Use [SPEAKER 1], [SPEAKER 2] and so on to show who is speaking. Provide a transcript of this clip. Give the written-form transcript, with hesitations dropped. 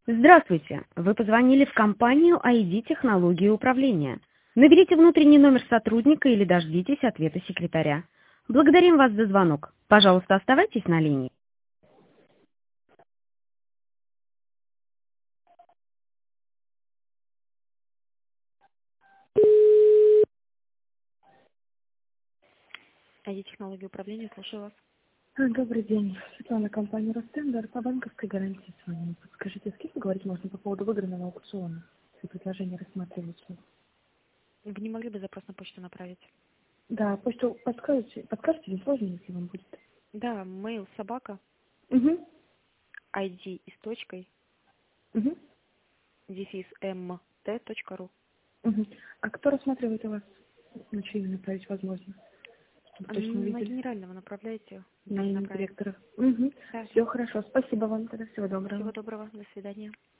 [SPEAKER 1] Здравствуйте! Вы позвонили в компанию ID «Технологии управления». Наберите внутренний номер сотрудника или дождитесь ответа секретаря. Благодарим вас за звонок. Пожалуйста, оставайтесь на линии. ID «Технологии управления», слушаю вас.
[SPEAKER 2] Добрый день. Светлана, компания «Ростендер». По банковской гарантии с вами. Подскажите, с кем поговорить можно по поводу выигранного аукциона? Если предложение рассматривается.
[SPEAKER 1] Вы не могли бы запрос на почту направить?
[SPEAKER 2] Да, почту подскажете, не сложно, если вам будет.
[SPEAKER 1] Да, mail собака,
[SPEAKER 2] Угу.
[SPEAKER 1] ID и с точкой,
[SPEAKER 2] Угу.
[SPEAKER 1] дефис mt.ru.
[SPEAKER 2] Угу. А кто рассматривает у вас? На чьи имя направить возможно? Чтобы точно
[SPEAKER 1] На
[SPEAKER 2] увидели.
[SPEAKER 1] генерального направляйте.
[SPEAKER 2] На имя
[SPEAKER 1] Направим.
[SPEAKER 2] директора. Угу.
[SPEAKER 1] Да.
[SPEAKER 2] Все хорошо. Спасибо вам. Тогда всего доброго.
[SPEAKER 1] Всего доброго. До свидания.